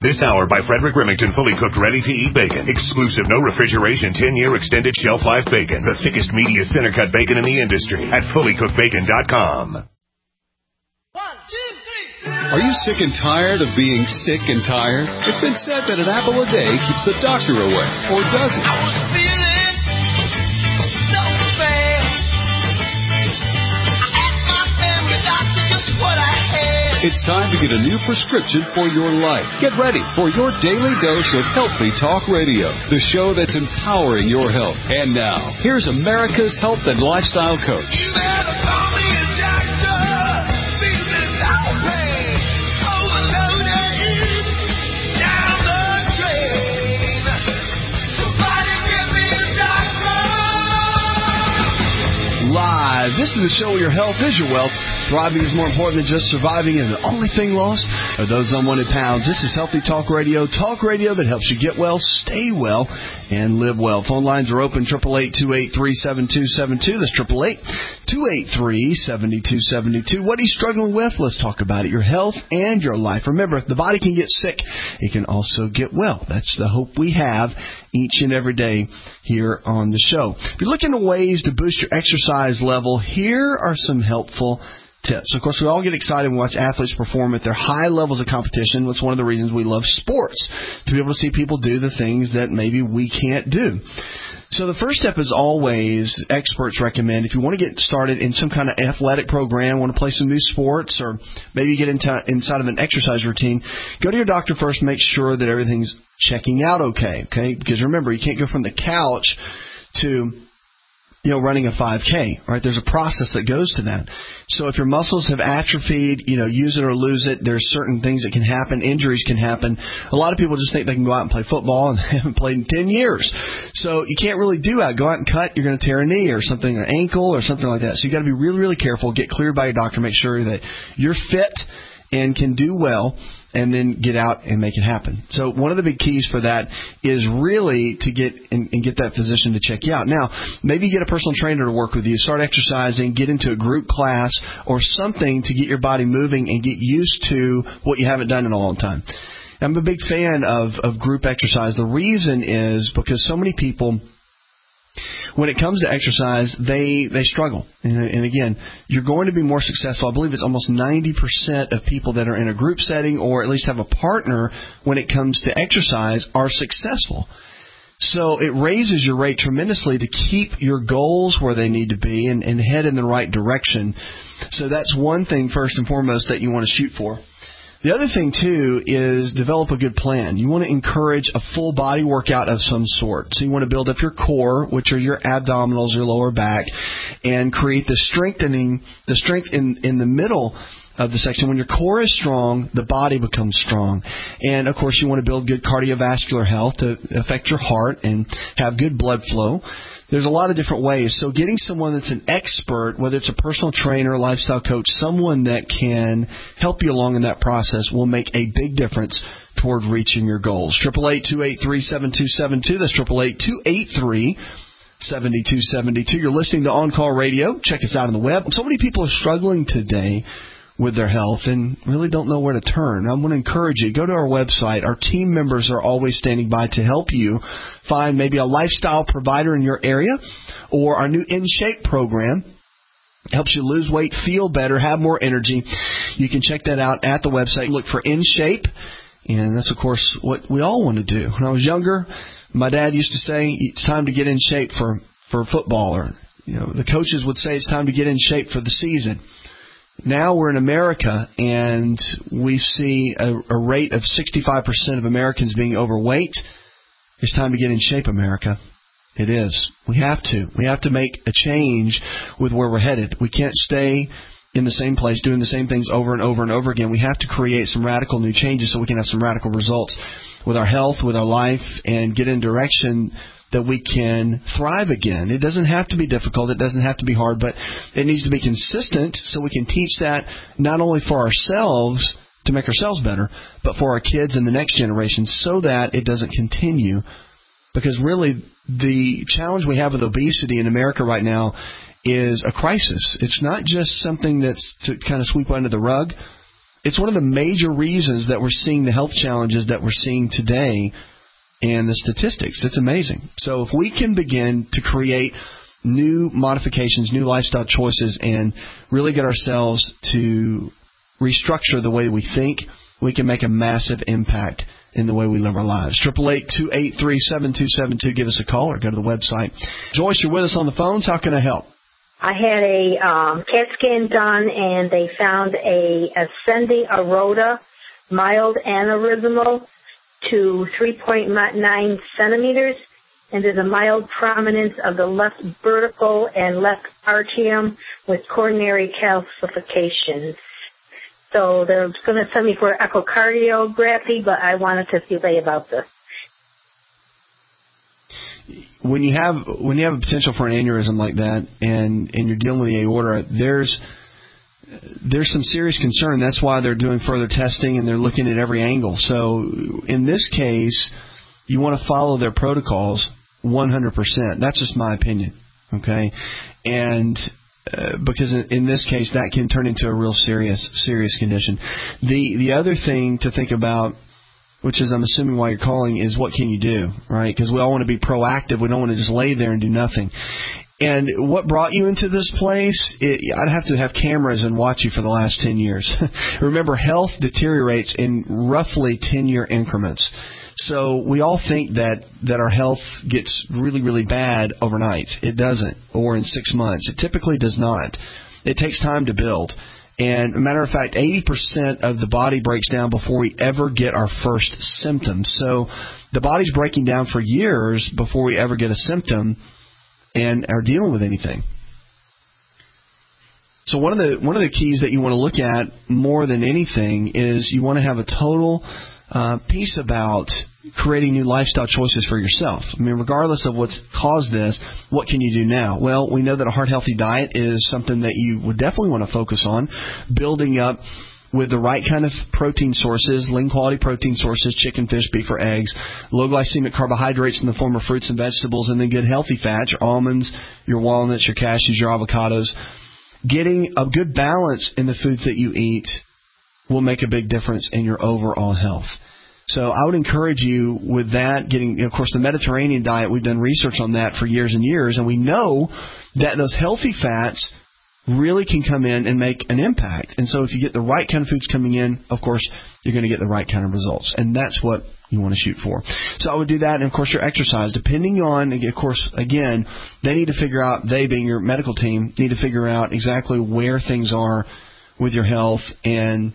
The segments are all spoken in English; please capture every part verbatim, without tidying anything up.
This hour by Frederick Remington, fully cooked, ready-to-eat bacon. Exclusive, no refrigeration, ten-year extended shelf life bacon. The thickest, meatiest, center-cut bacon in the industry at fully cooked bacon dot com. One, two, three. Are you sick and tired of being sick and tired? It's been said that an apple a day keeps the doctor away, or does it? I was feeling so bad. I asked my family doctor just what I had. It's time to get a new prescription for your life. Get ready for your daily dose of Healthy Talk Radio, the show that's empowering your health. And now, here's America's health and lifestyle coach. You better call me a doctor. Feeling outraged, overloaded, down the drain. Somebody give me a doctor. Live. This is the show where your health is your wealth. Thriving is more important than just surviving, and the only thing lost are those unwanted pounds. This is Healthy Talk Radio, talk radio that helps you get well, stay well, and live well. Phone lines are open, eight eight eight, two eight three, seven two seven two. That's eight eight eight, two eight three, seven two seven two. What are you struggling with? Let's talk about it. Your health and your life. Remember, if the body can get sick, it can also get well. That's the hope we have each and every day here on the show. If you're looking at ways to boost your exercise level, here are some helpful tips. Of course, we all get excited when we watch athletes perform at their high levels of competition. That's one of the reasons we love sports, to be able to see people do the things that maybe we can't do. So the first step is always, experts recommend, if you want to get started in some kind of athletic program, want to play some new sports, or maybe get into, inside of an exercise routine, go to your doctor first, make sure that everything's checking out okay, okay? Because remember, you can't go from the couch to, you know, running a five K, right? There's a process that goes to that. So if your muscles have atrophied, you know, use it or lose it, there's certain things that can happen. Injuries can happen. A lot of people just think they can go out and play football and they haven't played in ten years. So you can't really do that. Go out and cut, you're going to tear a knee or something, or ankle or something like that. So you got to be really, really careful. Get cleared by your doctor. Make sure that you're fit and can do well, and then get out and make it happen. So one of the big keys for that is really to get and, and get that physician to check you out. Now, maybe get a personal trainer to work with you. Start exercising, get into a group class or something to get your body moving and get used to what you haven't done in a long time. I'm a big fan of, of group exercise. The reason is because so many people, when it comes to exercise, they, they struggle. And, and again, you're going to be more successful. I believe it's almost ninety percent of people that are in a group setting or at least have a partner when it comes to exercise are successful. So it raises your rate tremendously to keep your goals where they need to be and, and head in the right direction. So that's one thing, first and foremost, that you want to shoot for. The other thing, too, is develop a good plan. You want to encourage a full body workout of some sort. So you want to build up your core, which are your abdominals, your lower back, and create the strengthening, the strength in, in the middle of the section. When your core is strong, the body becomes strong. And, of course, you want to build good cardiovascular health to affect your heart and have good blood flow. There's a lot of different ways. So getting someone that's an expert, whether it's a personal trainer, lifestyle coach, someone that can help you along in that process will make a big difference toward reaching your goals. eight eight eight, two eight three, seven two seven two. That's eight eight eight, two eight three, seven two seven two. You're listening to On Call Radio. Check us out on the web. So many people are struggling today with their health and really don't know where to turn. I want to encourage you, go to our website. Our team members are always standing by to help you find maybe a lifestyle provider in your area, or our new In Shape program helps you lose weight, feel better, have more energy. You can check that out at the website. Look for In Shape, and that's, of course, what we all want to do. When I was younger, my dad used to say, it's time to get in shape for, for football, or you know, the coaches would say it's time to get in shape for the season. Now we're in America, and we see a, a rate of sixty-five percent of Americans being overweight. It's time to get in shape, America. It is. We have to. We have to make a change with where we're headed. We can't stay in the same place doing the same things over and over and over again. We have to create some radical new changes so we can have some radical results with our health, with our life, and get in direction that we can thrive again. It doesn't have to be difficult. It doesn't have to be hard, but it needs to be consistent so we can teach that not only for ourselves to make ourselves better, but for our kids and the next generation so that it doesn't continue. Because really, the challenge we have with obesity in America right now is a crisis. It's not just something that's to kind of sweep under the rug. it's one of the major reasons that we're seeing the health challenges that we're seeing today and the statistics. It's amazing. So if we can begin to create new modifications, new lifestyle choices, and really get ourselves to restructure the way we think, we can make a massive impact in the way we live our lives. eight eight eight, two eight three, seven two seven two. Give us a call or go to the website. Joyce, you're with us on the phones. How can I help? I had a um, CAT scan done, and they found a ascending aorta, mild aneurysmal, to three point nine centimeters, and there's a mild prominence of the left vertical and left atrium with coronary calcification. So they're going to send me for echocardiography, but I wanted to delay about this. When you have when you have a potential for an aneurysm like that, and, and you're dealing with the aorta, there's there's some serious concern. That's why they're doing further testing and they're looking at every angle. So in this case, you want to follow their protocols one hundred percent. That's just my opinion, okay? And uh, because in this case, that can turn into a real serious serious condition. The the other thing to think about, which is I'm assuming why you're calling, is what can you do, right? Because we all want to be proactive. We don't want to just lay there and do nothing. And what brought you into this place, it, I'd have to have cameras and watch you for the last ten years. Remember, health deteriorates in roughly ten-year increments. So we all think that, that our health gets really, really bad overnight. It doesn't, or in six months. It typically does not. It takes time to build. And a matter of fact, eighty percent of the body breaks down before we ever get our first symptoms. So the body's breaking down for years before we ever get a symptom and are dealing with anything. So one of the one of the keys that you want to look at more than anything is you want to have a total uh, piece about creating new lifestyle choices for yourself. I mean, regardless of what's caused this, what can you do now? Well, we know that a heart-healthy diet is something that you would definitely want to focus on, building up with the right kind of protein sources, lean-quality protein sources, chicken, fish, beef, or eggs, low-glycemic carbohydrates in the form of fruits and vegetables, and then good healthy fats, your almonds, your walnuts, your cashews, your avocados. Getting a good balance in the foods that you eat will make a big difference in your overall health. So I would encourage you with that, getting, of course, the Mediterranean diet. We've done research on that for years and years, and we know that those healthy fats really can come in and make an impact. And so if you get the right kind of foods coming in, of course, you're going to get the right kind of results. And that's what you want to shoot for. So I would do that. And, of course, your exercise, depending on, of course, again, they need to figure out, they being your medical team, need to figure out exactly where things are with your health and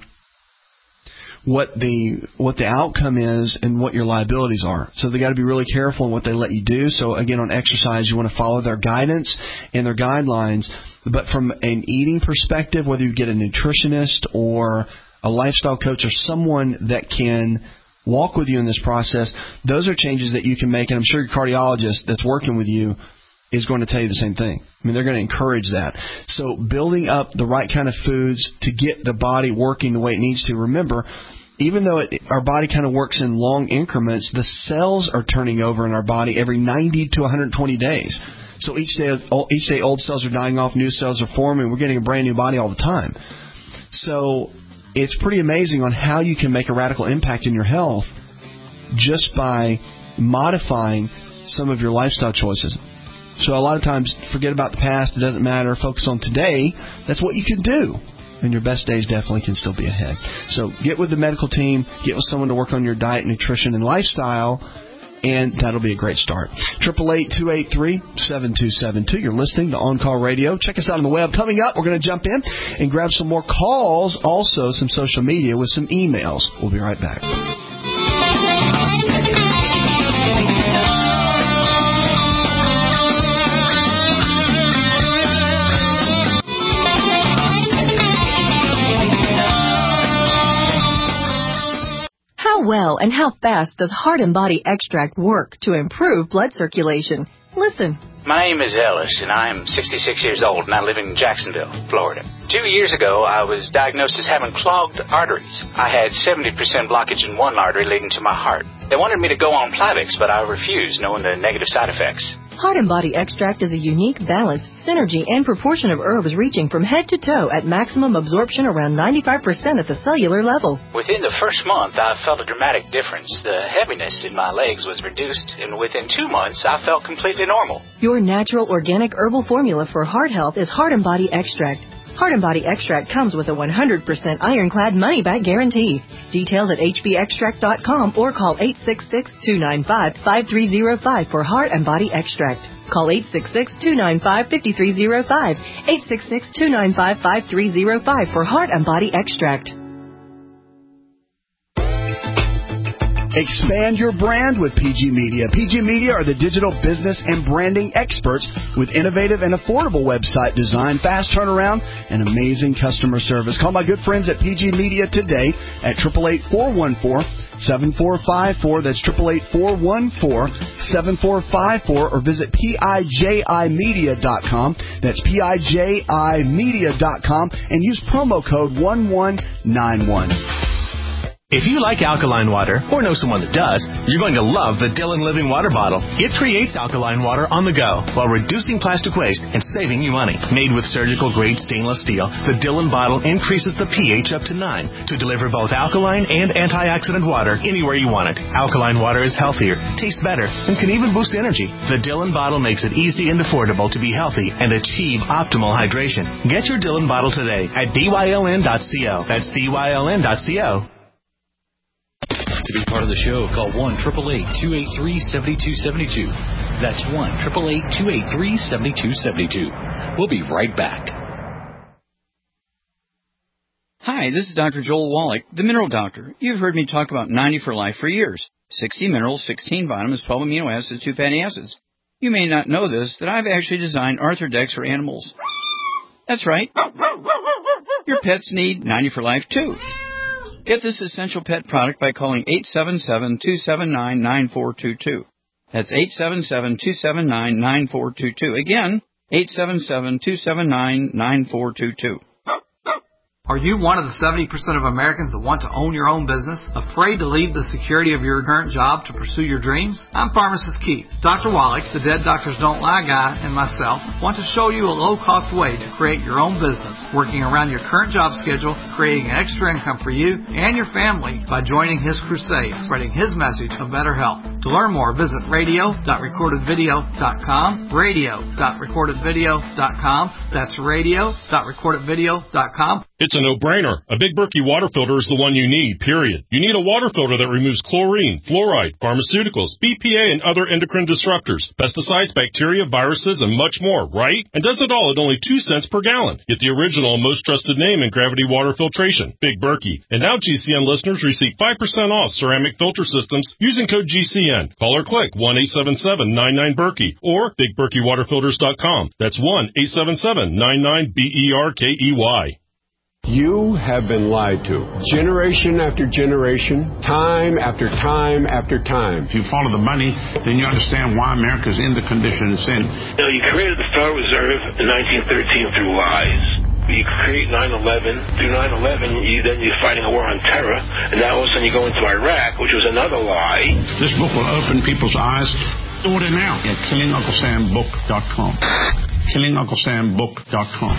what the what the outcome is and what your liabilities are. So they got to be really careful in what they let you do. So again, on exercise, you want to follow their guidance and their guidelines. But from an eating perspective, whether you get a nutritionist or a lifestyle coach or someone that can walk with you in this process, those are changes that you can make. And I'm sure your cardiologist that's working with you is going to tell you the same thing. I mean, they're going to encourage that. So building up the right kind of foods to get the body working the way it needs to. Remember, even though it, our body kind of works in long increments, the cells are turning over in our body every ninety to one hundred twenty days. So each day, each day old cells are dying off, new cells are forming. We're getting a brand new body all the time. So it's pretty amazing on how you can make a radical impact in your health just by modifying some of your lifestyle choices. So a lot of times, forget about the past. It doesn't matter. Focus on today. That's what you can do. And your best days definitely can still be ahead. So get with the medical team. Get with someone to work on your diet, nutrition, and lifestyle. And that'll be a great start. eight eight eight, two eight three, seven two seven two. You're listening to On Call Radio. Check us out on the web. Coming up, we're going to jump in and grab some more calls. Also, some social media with some emails. We'll be right back. How well and how fast does Heart and Body Extract work to improve blood circulation? Listen. My name is Ellis, and I'm sixty-six years old, and I live in Jacksonville, Florida. Two years ago, I was diagnosed as having clogged arteries. I had seventy percent blockage in one artery leading to my heart. They wanted me to go on Plavix, but I refused, knowing the negative side effects. Heart and Body Extract is a unique balance, synergy, and proportion of herbs reaching from head to toe at maximum absorption around ninety-five percent at the cellular level. Within the first month, I felt a dramatic difference. The heaviness in my legs was reduced, and within two months, I felt completely normal. Your natural organic herbal formula for heart health is Heart and Body Extract. Heart and Body Extract comes with a one hundred percent ironclad money-back guarantee. Details at h b extract dot com or call eight six six, two nine five, five three zero five for Heart and Body Extract. Call eight six six, two nine five, five three zero five, eight six six, two nine five, five three zero five for Heart and Body Extract. Expand your brand with P G Media. P G Media are the digital business and branding experts with innovative and affordable website design, fast turnaround, and amazing customer service. Call my good friends at P G Media today at eight eight eight, four one four, seven four five four. That's eight eight eight, four one four, seven four five four, or visit P I J I media dot com. That's P I J I media dot com and use promo code one one nine one. If you like alkaline water, or know someone that does, you're going to love the Dillon Living Water Bottle. It creates alkaline water on the go while reducing plastic waste and saving you money. Made with surgical-grade stainless steel, the Dillon bottle increases the pH up to nine to deliver both alkaline and antioxidant water anywhere you want it. Alkaline water is healthier, tastes better, and can even boost energy. The Dillon bottle makes it easy and affordable to be healthy and achieve optimal hydration. Get your Dillon bottle today at D Y L N dot co. That's D Y L N dot co. To be part of the show, call one eight eight eight, two eight three, seven two seven two. That's one eight eight eight, two eight three, seven two seven two. We'll be right back. Hi, this is Doctor Joel Wallach, the Mineral Doctor. You've heard me talk about ninety for Life for years. sixty minerals, sixteen vitamins, twelve amino acids, two fatty acids. You may not know this, that I've actually designed Arthrodex for animals. That's right. Your pets need ninety for Life, too. Get this essential pet product by calling eight seven seven, two seven nine, nine four two two. That's eight seven seven, two seven nine, nine four two two. Again, eight seven seven, two seven nine, nine four two two. Are you one of the seventy percent of Americans that want to own your own business, afraid to leave the security of your current job to pursue your dreams? I'm Pharmacist Keith. Doctor Wallach, the Dead Doctors Don't Lie guy, and myself want to show you a low-cost way to create your own business, working around your current job schedule, creating an extra income for you and your family by joining his crusade, spreading his message of better health. To learn more, visit radio dot recorded video dot com, radio dot recorded video dot com. That's radio dot recorded video dot com. It's a no-brainer. A Big Berkey water filter is the one you need, period. You need a water filter that removes chlorine, fluoride, pharmaceuticals, B P A, and other endocrine disruptors, pesticides, bacteria, viruses, and much more, right? And does it all at only two cents per gallon. Get the original and most trusted name in gravity water filtration, Big Berkey. And now G C N listeners receive five percent off ceramic filter systems using code G C N. Call or click one eight seven seven, nine nine, Berkey or big berkey water filters dot com. That's one eight seven seven, nine nine, B E R K E Y. You have been lied to. Generation after generation, time after time after time. If you follow the money, then you understand why America's in the condition it's in. You know, you created the Federal Reserve in nineteen thirteen through lies. You create nine eleven. Through nine eleven, you, then you're fighting a war on terror. And now all of a sudden you go into Iraq, which was another lie. This book will open people's eyes. Order now at killing uncle sam book dot com. killing uncle sam book dot com.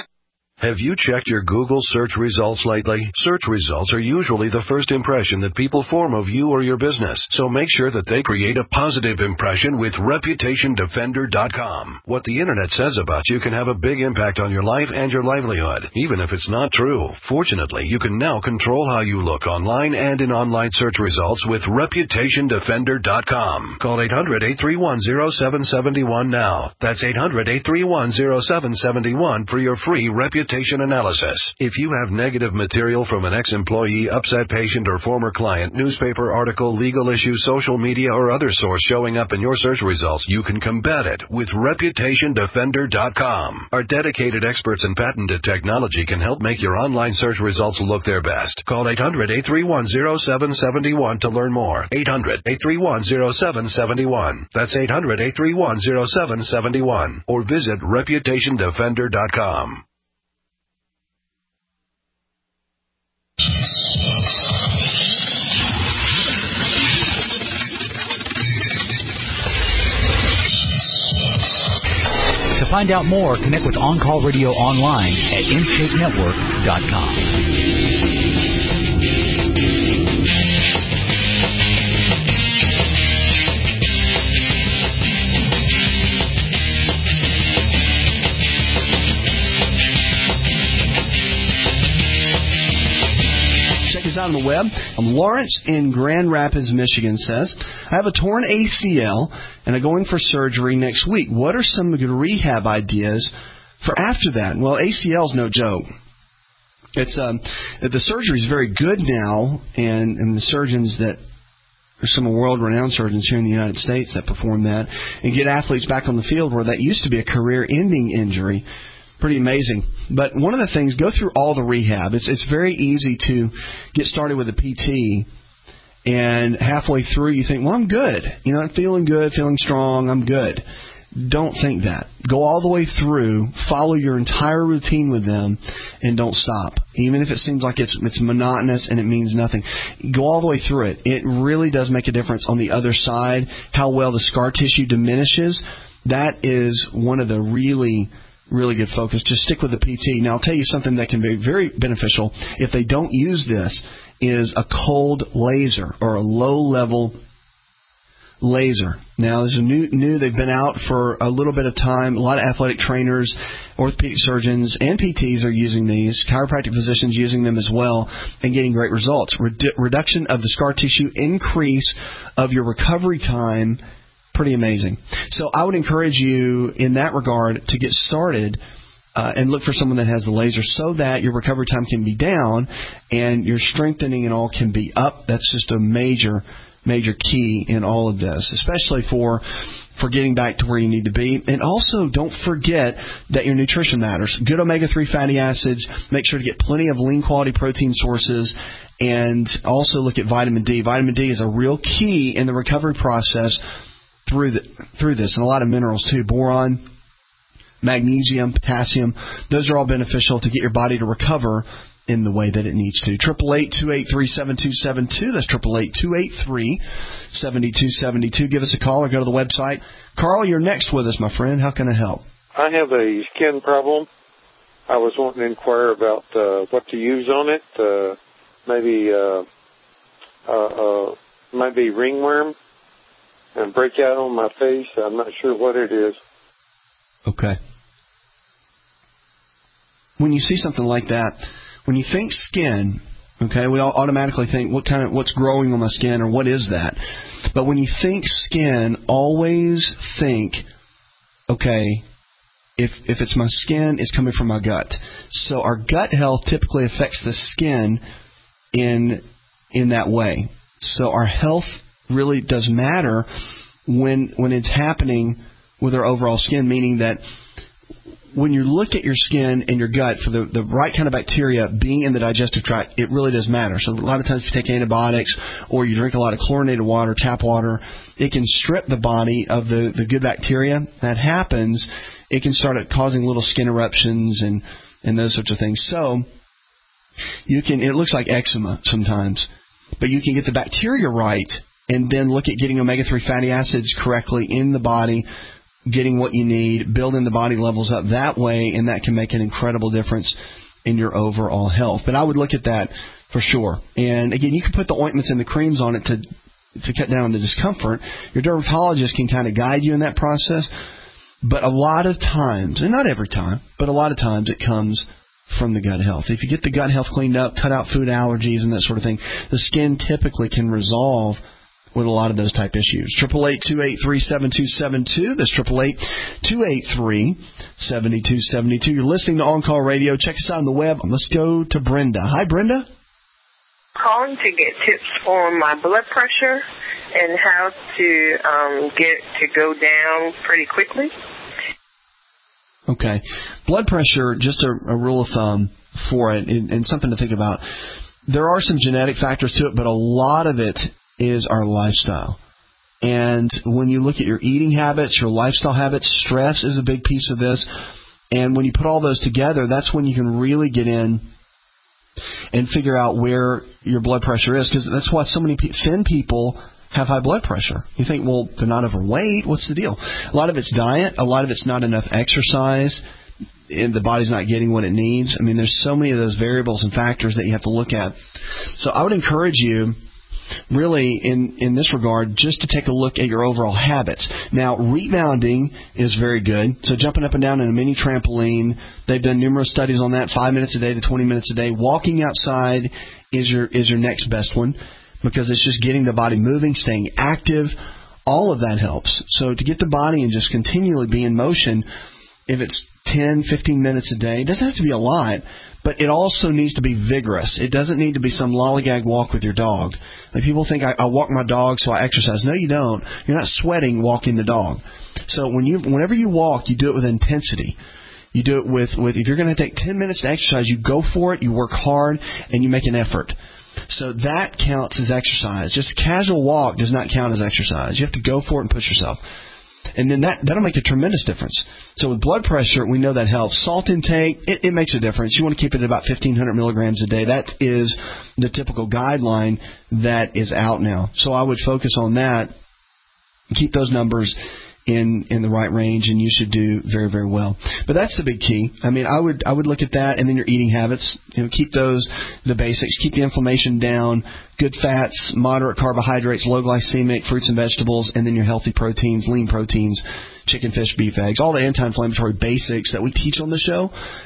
Have you checked your Google search results lately? Search results are usually the first impression that people form of you or your business, so make sure that they create a positive impression with reputation defender dot com. What the Internet says about you can have a big impact on your life and your livelihood, even if it's not true. Fortunately, you can now control how you look online and in online search results with reputation defender dot com. Call eight hundred, eight three one, zero seven seven one now. That's eight hundred, eight three one, zero seven seven one for your free reputation analysis. If you have negative material from an ex-employee, upset patient, or former client, newspaper article, legal issue, social media, or other source showing up in your search results, you can combat it with reputation defender dot com. Our dedicated experts in patented technology can help make your online search results look their best. Call eight hundred, eight three one, zero seven seven one to learn more. eight hundred, eight three one, zero seven seven one. That's eight hundred, eight three one, zero seven seven one. Or visit reputation defender dot com. find out more, connect with On Call Radio online at in shape network dot com. On the web. Um, Lawrence in Grand Rapids, Michigan says, I have a torn A C L and I'm going for surgery next week. What are some good rehab ideas for after that? Well, A C L is no joke. It's um, the surgery is very good now, and, and the surgeons that there's some world-renowned surgeons here in the United States that perform that and get athletes back on the field where that used to be a career-ending injury. Pretty amazing. But one of the things, go through all the rehab. It's it's very easy to get started with a P T, and halfway through you think, well, I'm good. You know, I'm feeling good, feeling strong, I'm good. Don't think that. Go all the way through, follow your entire routine with them, and don't stop. Even if it seems like it's it's monotonous and it means nothing. Go all the way through it. It really does make a difference on the other side, how well the scar tissue diminishes. That is one of the really... really good focus. Just stick with the P T. Now, I'll tell you something that can be very beneficial if they don't use this is a cold laser or a low-level laser. Now, there's a new, new, they've been out for a little bit of time. A lot of athletic trainers, orthopedic surgeons, and P Ts are using these. Chiropractic physicians using them as well and getting great results. Redu- reduction of the scar tissue, increase of your recovery time. Pretty amazing. So I would encourage you in that regard to get started uh, and look for someone that has the laser so that your recovery time can be down and your strengthening and all can be up. That's just a major, major key in all of this, especially for for getting back to where you need to be. And also don't forget that your nutrition matters. Good omega three fatty acids. Make sure to get plenty of lean quality protein sources. And also look at vitamin D. Vitamin D is a real key in the recovery process through the, through this, and a lot of minerals too. Boron, magnesium, potassium, those are all beneficial to get your body to recover in the way that it needs to. Triple eight two eight three seven two seven two. That's triple eight two eight three seven two seven two. Give us a call or go to the website. Carl, you're next with us, my friend. How can I help? I have a skin problem. I was wanting to inquire about uh, what to use on it. Uh, maybe uh, uh, uh, maybe ringworm. And breakout on my face. I'm not sure what it is. Okay. When you see something like that, when you think skin, okay, we all automatically think what kind of what's growing on my skin or what is that? But when you think skin, always think, okay, if if it's my skin, it's coming from my gut. So our gut health typically affects the skin in in that way. So our health really does matter when when it's happening with our overall skin, meaning that when you look at your skin and your gut for the, the right kind of bacteria being in the digestive tract, it really does matter. So a lot of times if you take antibiotics or you drink a lot of chlorinated water, tap water, it can strip the body of the, the good bacteria. That happens, it can start causing little skin eruptions and, and those sorts of things. So you can, it looks like eczema sometimes, but you can get the bacteria right and then look at getting omega three fatty acids correctly in the body, getting what you need, building the body levels up that way, and that can make an incredible difference in your overall health. But I would look at that for sure. And again, you can put the ointments and the creams on it to to cut down the discomfort. Your dermatologist can kind of guide you in that process. But a lot of times, and not every time, but a lot of times it comes from the gut health. If you get the gut health cleaned up, cut out food allergies and that sort of thing, the skin typically can resolve with a lot of those type issues. Triple eight two eight three seven two seven two. That's triple eight two eight three seven two seven two. You're listening to On Call Radio. Check us out on the web. Let's go to Brenda. Hi, Brenda. Calling to get tips on my blood pressure and how to um, get it to go down pretty quickly. Okay. Blood pressure, just a, a rule of thumb for it, and, and something to think about. There are some genetic factors to it, but a lot of it is our lifestyle. And when you look at your eating habits, your lifestyle habits, stress is a big piece of this. And when you put all those together, that's when you can really get in and figure out where your blood pressure is. Because that's why so many thin people have high blood pressure. You think, well, they're not overweight. What's the deal? A lot of it's diet. A lot of it's not enough exercise. And the body's not getting what it needs. I mean, there's so many of those variables and factors that you have to look at. So I would encourage you, really, in, in this regard, just to take a look at your overall habits. Now, rebounding is very good. So jumping up and down in a mini trampoline, they've done numerous studies on that, five minutes a day to twenty minutes a day. Walking outside is your is your next best one, because it's just getting the body moving, staying active. All of that helps. So to get the body and just continually be in motion, if it's ten, fifteen minutes a day, it doesn't have to be a lot, but it also needs to be vigorous. It doesn't need to be some lollygag walk with your dog. Like, people think I, I walk my dog so I exercise. No, you don't. You're not sweating walking the dog. So when you, whenever you walk, you do it with intensity. You do it with, with if you're going to take ten minutes to exercise, you go for it, you work hard, and you make an effort. So that counts as exercise. Just a casual walk does not count as exercise. You have to go for it and push yourself. And then that, that'll make a tremendous difference. So with blood pressure, we know that helps. Salt intake, it, it makes a difference. You want to keep it at about fifteen hundred milligrams a day. That is the typical guideline that is out now. So I would focus on that, keep those numbers in in the right range, and you should do very, very well. But that's the big key. I mean, I would I would look at that, and then your eating habits. You know, keep those the basics. Keep the inflammation down. Good fats, moderate carbohydrates, low glycemic fruits and vegetables, and then your healthy proteins, lean proteins, chicken, fish, beef, eggs. All the anti-inflammatory basics that we teach on the show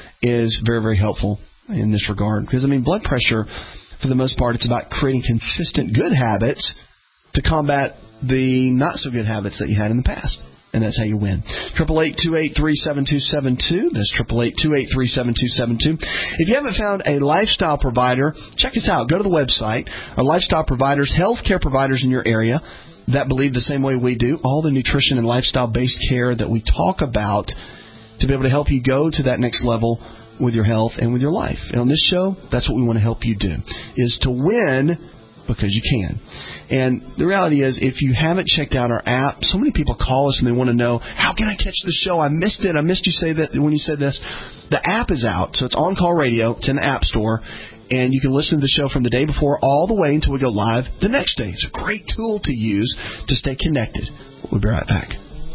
is very, very helpful in this regard. Because, I mean, blood pressure, for the most part, it's about creating consistent good habits to combat the not-so-good habits that you had in the past. And that's how you win. eight eight eight, two eight three, seven two seven two. That's eight eight eight, two eight three, seven two seven two. If you haven't found a lifestyle provider, check us out. Go to the website. Our lifestyle providers, healthcare providers in your area that believe the same way we do, all the nutrition and lifestyle-based care that we talk about to be able to help you go to that next level with your health and with your life. And on this show, that's what we want to help you do, is to win because you can. And the reality is, if you haven't checked out our app, so many people call us and they want to know, how can I catch the show? I missed it. I missed you say that when you said this. The app is out, so it's On Call Radio. It's in the App Store, and you can listen to the show from the day before all the way until we go live the next day. It's a great tool to use to stay connected. We'll be right back.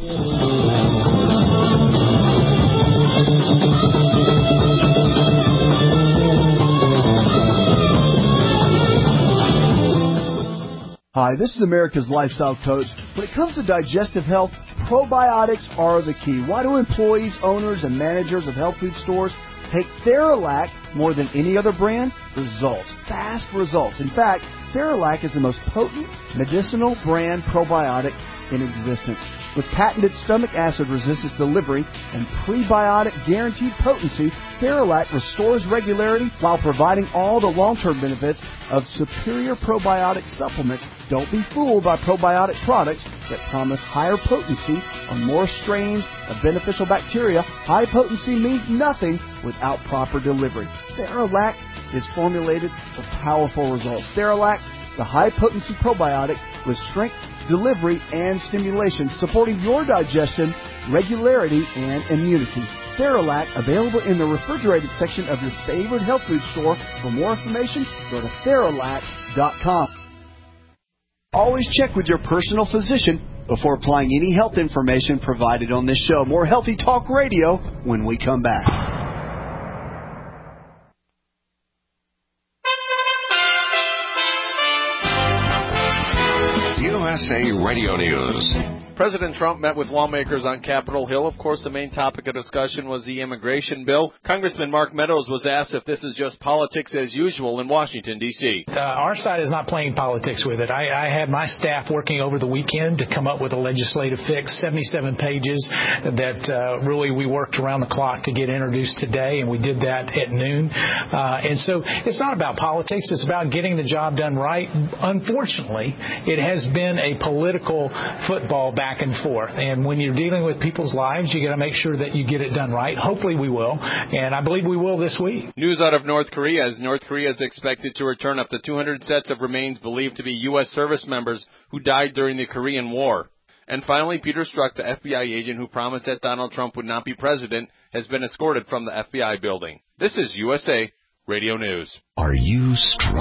Hi, this is America's Lifestyle Coach. When it comes to digestive health, probiotics are the key. Why do employees, owners, and managers of health food stores take Theralac more than any other brand? Results. Fast results. In fact, Theralac is the most potent medicinal brand probiotic in existence. With patented stomach acid resistance delivery and prebiotic guaranteed potency, Theralac restores regularity while providing all the long-term benefits of superior probiotic supplements. Don't be fooled by probiotic products that promise higher potency on more strains of beneficial bacteria. High potency means nothing without proper delivery. Theralac is formulated for powerful results. Theralac, the high-potency probiotic with strength, delivery, and stimulation, supporting your digestion, regularity, and immunity. Theralac, available in the refrigerated section of your favorite health food store. For more information, go to Theralac dot com. Always check with your personal physician before applying any health information provided on this show. More Healthy Talk Radio when we come back. U S A Radio News. President Trump met with lawmakers on Capitol Hill. Of course, the main topic of discussion was the immigration bill. Congressman Mark Meadows was asked if this is just politics as usual in Washington, D C Uh, our side is not playing politics with it. I, I had my staff working over the weekend to come up with a legislative fix, seventy-seven pages that uh, really we worked around the clock to get introduced today, and we did that at noon. Uh, and so it's not about politics. It's about getting the job done right. Unfortunately, it has been a political football back and forth. And when you're dealing with people's lives, you got to make sure that you get it done right. Hopefully we will. And I believe we will this week. News out of North Korea, as North Korea is expected to return up to two hundred sets of remains believed to be U S service members who died during the Korean War. And finally, Peter Strzok, the F B I agent who promised that Donald Trump would not be president, has been escorted from the F B I building. This is U S A Radio News. Are you struggling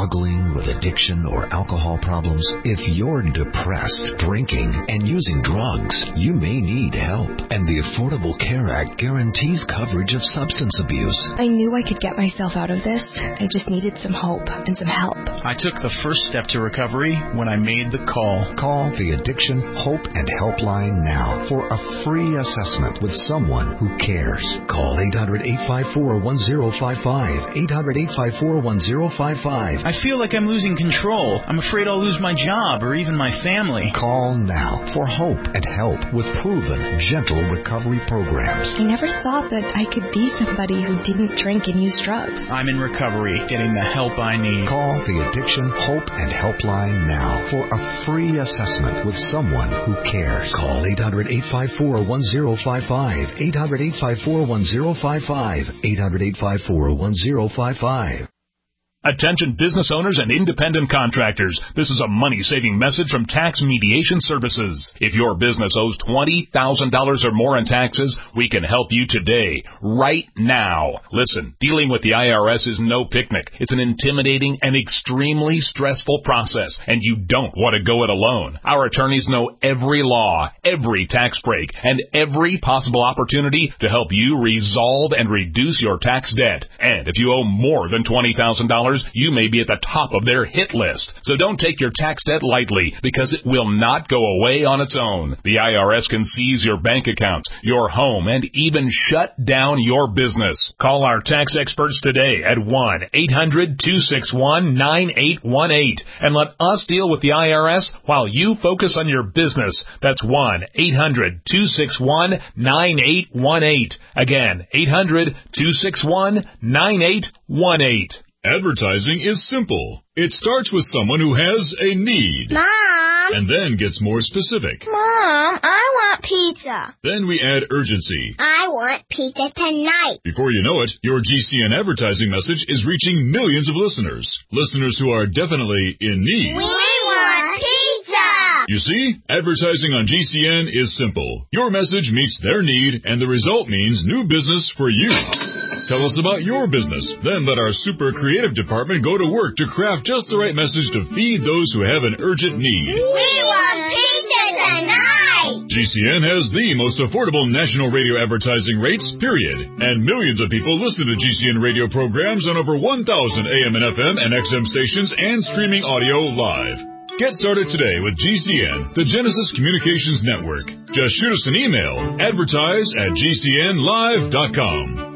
Struggling with addiction or alcohol problems? If you're depressed, drinking, and using drugs, you may need help. And the Affordable Care Act guarantees coverage of substance abuse. I knew I could get myself out of this. I just needed some hope and some help. I took the first step to recovery when I made the call. Call the Addiction Hope and Helpline now for a free assessment with someone who cares. Call eight hundred, eight five four, one zero five five. eight hundred, eight five four, one zero five five. I feel like I'm losing control. I'm afraid I'll lose my job or even my family. Call now for hope and help with proven, gentle recovery programs. I never thought that I could be somebody who didn't drink and use drugs. I'm in recovery, getting the help I need. Call the Addiction Hope and Helpline now for a free assessment with someone who cares. Call eight hundred, eight five four, one zero five five. eight hundred, eight five four, one zero five five. eight hundred, eight five four, one zero five five. Attention business owners and independent contractors. This is a money-saving message from Tax Mediation Services. If your business owes twenty thousand dollars or more in taxes, we can help you today, right now. Listen, dealing with the I R S is no picnic. It's an intimidating and extremely stressful process, and you don't want to go it alone. Our attorneys know every law, every tax break, and every possible opportunity to help you resolve and reduce your tax debt. And if you owe more than twenty thousand dollars, you may be at the top of their hit list. So don't take your tax debt lightly, because it will not go away on its own. The I R S can seize your bank accounts, your home, and even shut down your business. Call our tax experts today at one eight hundred, two six one, nine eight one eight and let us deal with the I R S while you focus on your business. That's one eight hundred, two six one, nine eight one eight. Again, eight hundred, two six one, nine eight one eight. Advertising is simple. It starts with someone who has a need. Mom! And then gets more specific. Mom, I want pizza. Then we add urgency. I want pizza tonight. Before you know it, your G C N advertising message is reaching millions of listeners. Listeners who are definitely in need. We want pizza! You see, advertising on G C N is simple. Your message meets their need, and the result means new business for you. Tell us about your business. Then let our super creative department go to work to craft just the right message to feed those who have an urgent need. We want pizza tonight! G C N has the most affordable national radio advertising rates, period. And millions of people listen to G C N radio programs on over one thousand A M and F M and X M stations and streaming audio live. Get started today with G C N, the Genesis Communications Network. Just shoot us an email, advertise at G C N live dot com.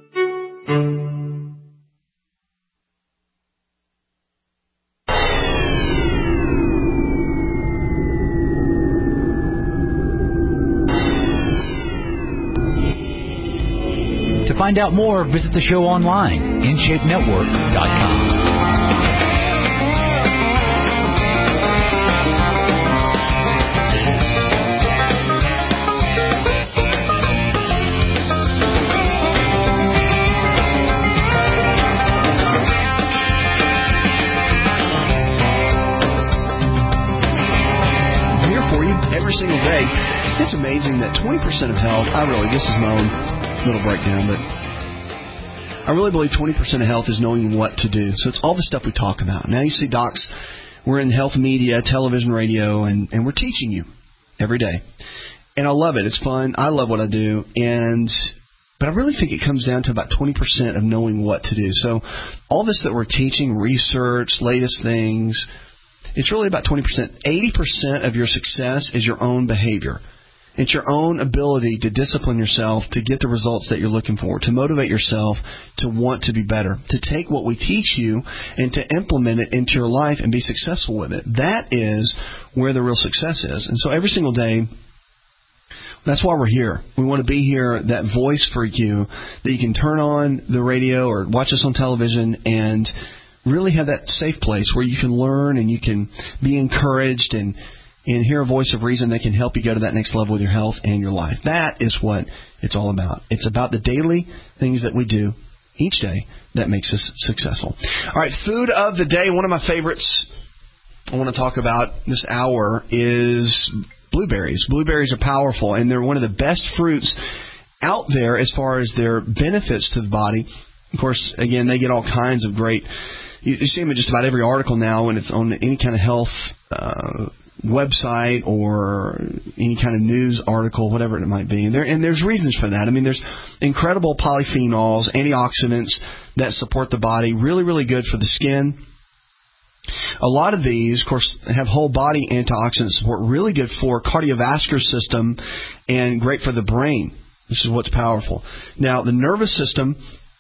To find out more, visit the show online, in shape network dot com. Every single day. It's amazing that twenty percent of health, I really, this is my own little breakdown, but I really believe twenty percent of health is knowing what to do. So it's all the stuff we talk about. Now you see docs, we're in health media, television, radio, and, and we're teaching you every day. And I love it. It's fun. I love what I do. And but I really think it comes down to about twenty percent of knowing what to do. So all this that we're teaching, research, latest things, it's really about twenty percent. eighty percent of your success is your own behavior. It's your own ability to discipline yourself to get the results that you're looking for, to motivate yourself to want to be better, to take what we teach you and to implement it into your life and be successful with it. That is where the real success is. And so every single day, that's why we're here. We want to be here, that voice for you, that you can turn on the radio or watch us on television and really have that safe place where you can learn and you can be encouraged and, and hear a voice of reason that can help you go to that next level with your health and your life. That is what it's all about. It's about the daily things that we do each day that makes us successful. All right, food of the day. One of my favorites I want to talk about this hour is blueberries. Blueberries are powerful, and they're one of the best fruits out there as far as their benefits to the body. Of course, again, they get all kinds of great you, you see them in just about every article now, and it's on any kind of health uh, website or any kind of news article, whatever it might be. And, there, and there's reasons for that. I mean, there's incredible polyphenols, antioxidants that support the body, really, really good for the skin. A lot of these, of course, have whole body antioxidant support, really good for cardiovascular system and great for the brain. This is what's powerful. Now, the nervous system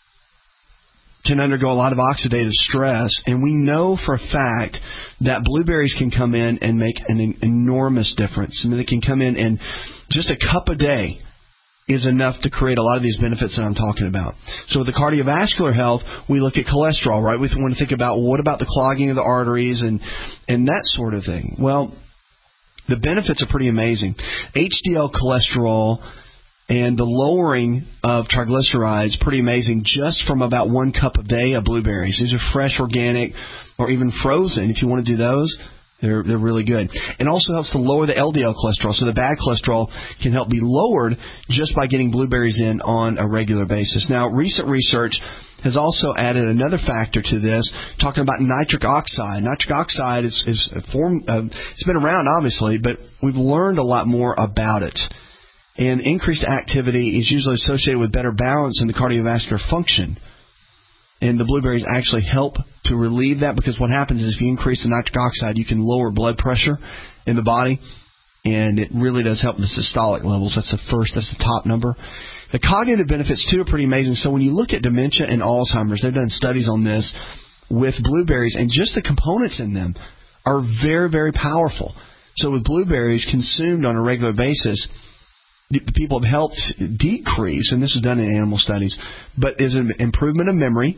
can undergo a lot of oxidative stress, and we know for a fact that blueberries can come in and make an enormous difference. I mean, they can come in and just a cup a day is enough to create a lot of these benefits that I'm talking about. So with the cardiovascular health, we look at cholesterol, right? We want to think about, well, what about the clogging of the arteries and, and that sort of thing. Well, the benefits are pretty amazing. H D L cholesterol and the lowering of triglycerides, pretty amazing, just from about one cup a day of blueberries. These are fresh, organic, or even frozen. If you want to do those, They're they're really good. It also helps to lower the L D L cholesterol, so the bad cholesterol can help be lowered just by getting blueberries in on a regular basis. Now, recent research has also added another factor to this, talking about nitric oxide. Nitric oxide is, is a form, uh, it's been around, obviously, but we've learned a lot more about it. And increased activity is usually associated with better balance in the cardiovascular function. And the blueberries actually help to relieve that, because what happens is if you increase the nitric oxide, you can lower blood pressure in the body, and it really does help the systolic levels. That's the first, that's the top number. The cognitive benefits, too, are pretty amazing. So when you look at dementia and Alzheimer's, they've done studies on this with blueberries, and just the components in them are very, very powerful. So with blueberries consumed on a regular basis, people have helped decrease, and this is done in animal studies, but there's an improvement of memory,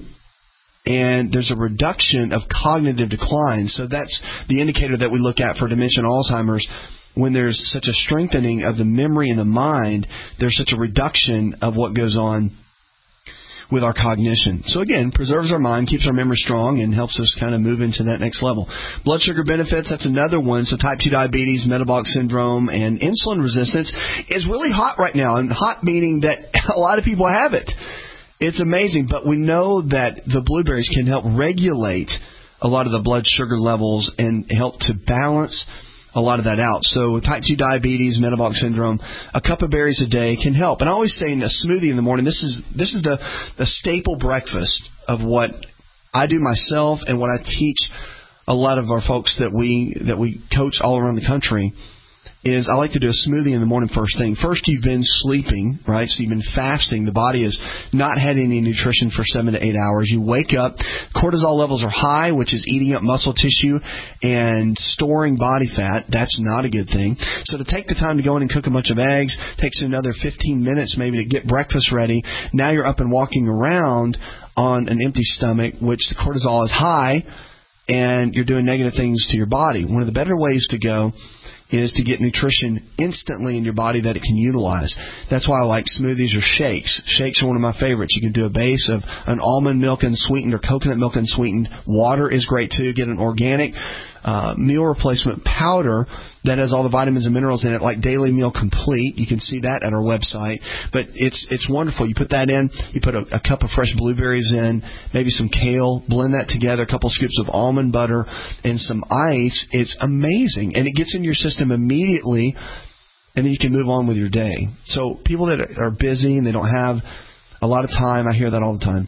and there's a reduction of cognitive decline. So that's the indicator that we look at for dementia and Alzheimer's. When there's such a strengthening of the memory and the mind, there's such a reduction of what goes on with our cognition. So again, preserves our mind, keeps our memory strong, and helps us kind of move into that next level. Blood sugar benefits, that's another one. So type two diabetes, metabolic syndrome, and insulin resistance is really hot right now. And hot meaning that a lot of people have it. It's amazing. But we know that the blueberries can help regulate a lot of the blood sugar levels and help to balance a lot of that out. So type two diabetes, metabolic syndrome, a cup of berries a day can help. And I always say in a smoothie in the morning, this is this is the, the staple breakfast of what I do myself and what I teach a lot of our folks that we that we coach all around the country. Is I like to do a smoothie in the morning first thing. First, you've been sleeping, right? So you've been fasting. The body has not had any nutrition for seven to eight hours. You wake up, cortisol levels are high, which is eating up muscle tissue and storing body fat. That's not a good thing. So to take the time to go in and cook a bunch of eggs takes another fifteen minutes maybe to get breakfast ready. Now you're up and walking around on an empty stomach, which the cortisol is high, and you're doing negative things to your body. One of the better ways to go is to get nutrition instantly in your body that it can utilize. That's why I like smoothies or shakes. Shakes are one of my favorites. You can do a base of an almond milk unsweetened or coconut milk unsweetened. Water is great too. Get an organic uh, meal replacement powder that has all the vitamins and minerals in it, like Daily Meal Complete. You can see that at our website. But it's it's wonderful. You put that in. You put a, a cup of fresh blueberries in, maybe some kale. Blend that together, a couple scoops of almond butter, and some ice. It's amazing. And it gets in your system immediately, and then you can move on with your day. So people that are busy and they don't have a lot of time, I hear that all the time.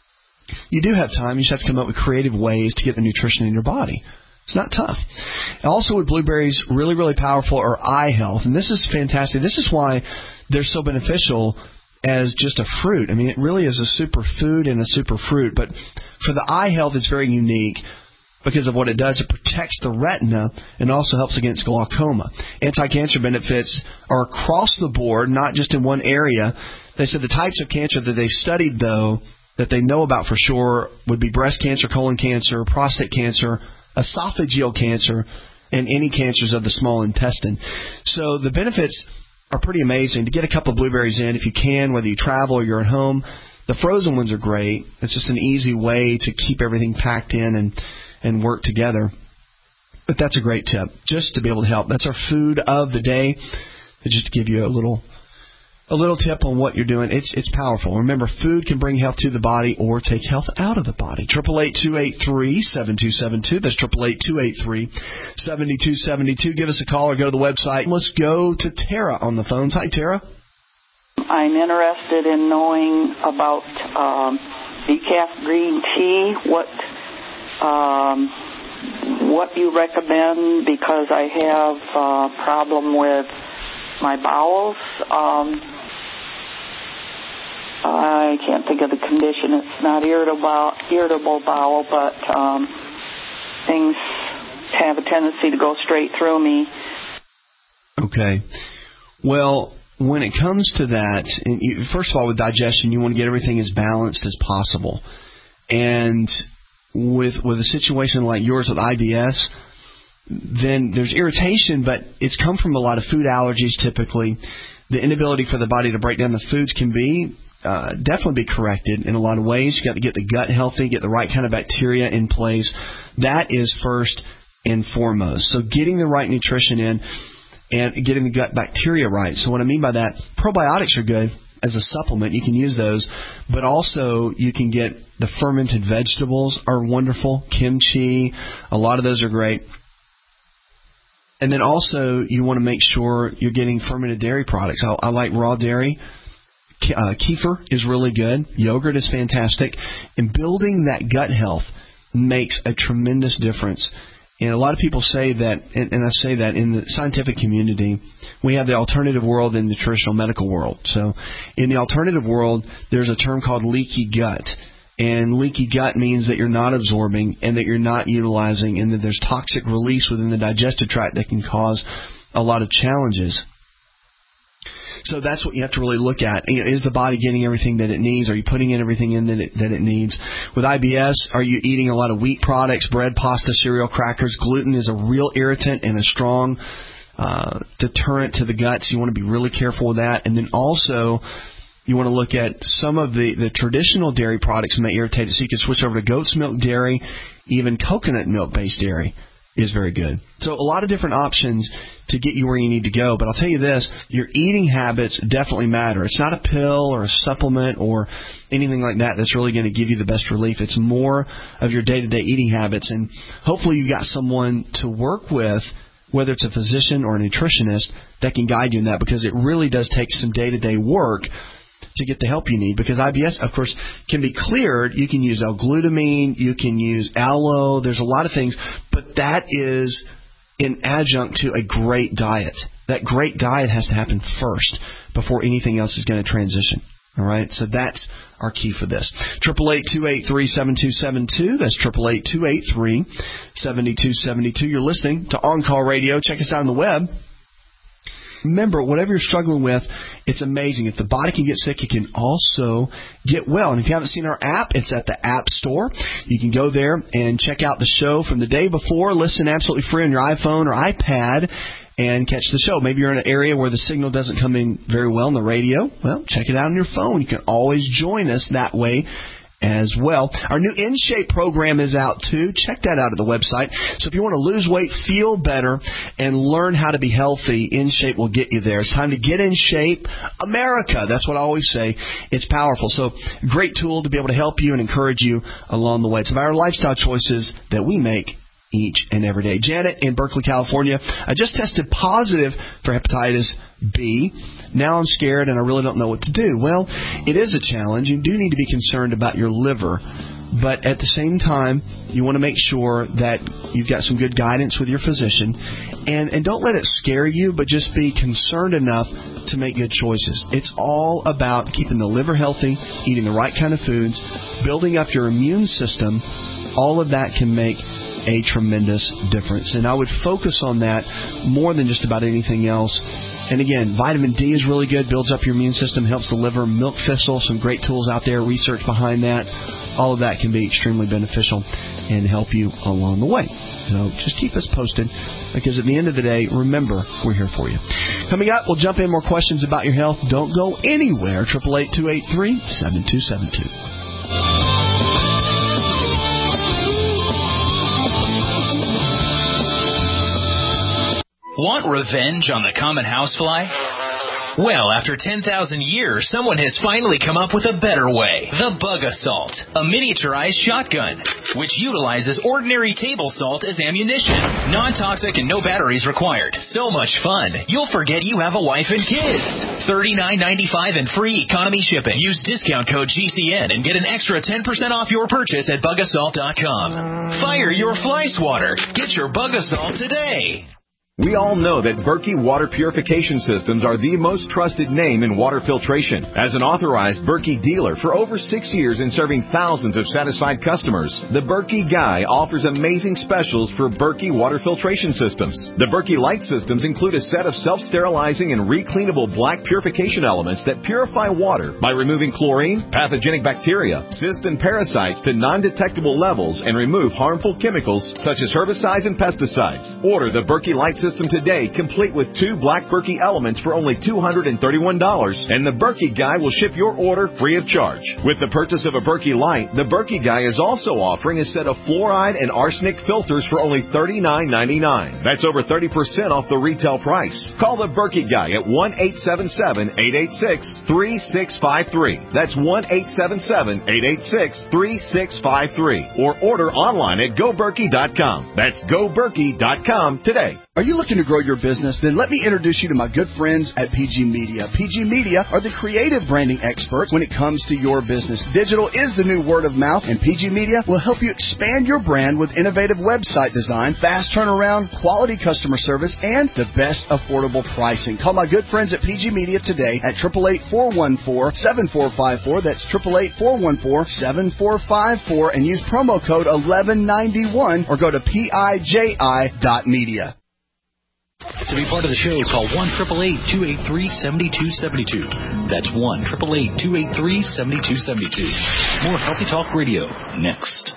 You do have time. You just have to come up with creative ways to get the nutrition in your body. It's not tough. Also with blueberries, really, really powerful are eye health. And this is fantastic. This is why they're so beneficial as just a fruit. I mean, it really is a super food and a super fruit. But for the eye health, it's very unique because of what it does. It protects the retina and also helps against glaucoma. Anti-cancer benefits are across the board, not just in one area. They said the types of cancer that they studied, though, that they know about for sure would be breast cancer, colon cancer, prostate cancer, esophageal cancer, and any cancers of the small intestine. So the benefits are pretty amazing. To get a couple of blueberries in, if you can, whether you travel or you're at home. The frozen ones are great. It's just an easy way to keep everything packed in and, and work together. But that's a great tip, just to be able to help. That's our food of the day. Just to give you a little a little tip on what you're doing. It's it's powerful. Remember, food can bring health to the body or take health out of the body. Triple eight two eight three seven two seven two. That's triple eight two eight three seven two seven two. Give us a call or go to the website. Let's go to Tara on the phones. Hi, Tara. I'm interested in knowing about um, decaf green tea. What um, what you recommend, because I have a problem with my bowels. Um, I can't think of the condition. It's not irritable, irritable bowel, but um, things have a tendency to go straight through me. Okay. Well, when it comes to that, and you, first of all, with digestion, you want to get everything as balanced as possible. And with with a situation like yours with I B S, then there's irritation, but it's come from a lot of food allergies typically. The inability for the body to break down the foods can be uh, definitely be corrected in a lot of ways. You've got to get the gut healthy, get the right kind of bacteria in place. That is first and foremost. So getting the right nutrition in and getting the gut bacteria right. So what I mean by that, probiotics are good as a supplement. You can use those, but also you can get the fermented vegetables are wonderful. Kimchi, a lot of those are great. And then also you want to make sure you're getting fermented dairy products. I, I like raw dairy. Uh, kefir is really good. Yogurt is fantastic. And building that gut health makes a tremendous difference. And a lot of people say that, and, and I say that in the scientific community, we have the alternative world and the traditional medical world. So in the alternative world, there's a term called leaky gut. And leaky gut means that you're not absorbing and that you're not utilizing and that there's toxic release within the digestive tract that can cause a lot of challenges. So that's what you have to really look at. You know, is the body getting everything that it needs? Are you putting in everything in that it, that it needs? With I B S, are you eating a lot of wheat products, bread, pasta, cereal, crackers? Gluten is a real irritant and a strong uh, deterrent to the guts. You want to be really careful with that. And then also, you want to look at some of the, the traditional dairy products may irritate it. So you can switch over to goat's milk dairy, even coconut milk-based dairy is very good. So a lot of different options to get you where you need to go. But I'll tell you this, your eating habits definitely matter. It's not a pill or a supplement or anything like that that's really going to give you the best relief. It's more of your day-to-day eating habits. And hopefully you've got someone to work with, whether it's a physician or a nutritionist, that can guide you in that, because it really does take some day-to-day work to get the help you need. Because I B S, of course, can be cleared. You can use L-glutamine, you can use aloe. There's a lot of things, but that is an adjunct to a great diet. That great diet has to happen first before anything else is going to transition. All right, so that's our key for this. triple eight two eight three seven two seven two. That's triple eight two eight three seven two seven two. You're listening to On Call Radio. Check us out on the web. Remember, whatever you're struggling with, it's amazing. If the body can get sick, it can also get well. And if you haven't seen our app, it's at the App Store. You can go there and check out the show from the day before. Listen absolutely free on your iPhone or iPad and catch the show. Maybe you're in an area where the signal doesn't come in very well on the radio. Well, check it out on your phone. You can always join us that way as well. Our new In Shape program is out too. Check that out at the website. So if you want to lose weight, feel better, and learn how to be healthy, In Shape will get you there. It's time to get in shape. America, that's what I always say. It's powerful. So great tool to be able to help you and encourage you along the way. It's about our lifestyle choices that we make each and every day. Janet in Berkeley, California. I just tested positive for hepatitis B. Now I'm scared and I really don't know what to do. Well, it is a challenge. You do need to be concerned about your liver. But at the same time, you want to make sure that you've got some good guidance with your physician. And, and don't let it scare you, but just be concerned enough to make good choices. It's all about keeping the liver healthy, eating the right kind of foods, building up your immune system. All of that can make a tremendous difference. And I would focus on that more than just about anything else. And again, vitamin D is really good, builds up your immune system, helps the liver. Milk thistle, some great tools out there, research behind that. All of that can be extremely beneficial and help you along the way. So just keep us posted, because at the end of the day, remember, we're here for you. Coming up, we'll jump in more questions about your health. Don't go anywhere. eight eight eight, two eight three, seven two seven two. Want revenge on the common housefly? Well, after ten thousand years, someone has finally come up with a better way. The Bug Assault, a miniaturized shotgun, which utilizes ordinary table salt as ammunition. Non-toxic and no batteries required. So much fun, you'll forget you have a wife and kids. thirty-nine ninety-five and free economy shipping. Use discount code G C N and get an extra ten percent off your purchase at bug assault dot com. Fire your fly swatter. Get your Bug Assault today. We all know that Berkey Water Purification Systems are the most trusted name in water filtration. As an authorized Berkey dealer for over six years and serving thousands of satisfied customers, the Berkey Guy offers amazing specials for Berkey Water Filtration Systems. The Berkey Light Systems include a set of self-sterilizing and recleanable black purification elements that purify water by removing chlorine, pathogenic bacteria, cysts, and parasites to non-detectable levels and remove harmful chemicals such as herbicides and pesticides. Order the Berkey Light Systems today, complete with two black Berkey elements for only two hundred thirty-one dollars, and the Berkey Guy will ship your order free of charge. With the purchase of a Berkey Light, the Berkey Guy is also offering a set of fluoride and arsenic filters for only thirty-nine ninety-nine. That's over thirty percent off the retail price. Call the Berkey Guy at one eight seven seven, eight eight six, three six five three. That's one eight seven seven, eight eight six, three six five three. Or order online at go berkey dot com. That's go berkey dot com today. Are you looking to grow your business? Then let me introduce you to my good friends at P G Media. P G Media are the creative branding experts when it comes to your business. Digital is the new word of mouth, and P G Media will help you expand your brand with innovative website design, fast turnaround, quality customer service, and the best affordable pricing. Call my good friends at P G Media today at eight eight eight, four one four, seven four five four. That's eight eight eight, four one four, seven four five four, and use promo code eleven ninety-one or go to P I J I dot media. To be part of the show, call one eight eight eight, two eight three, seven two seven two. That's one eight eight eight, two eight three, seven two seven two. More Healthy Talk Radio next.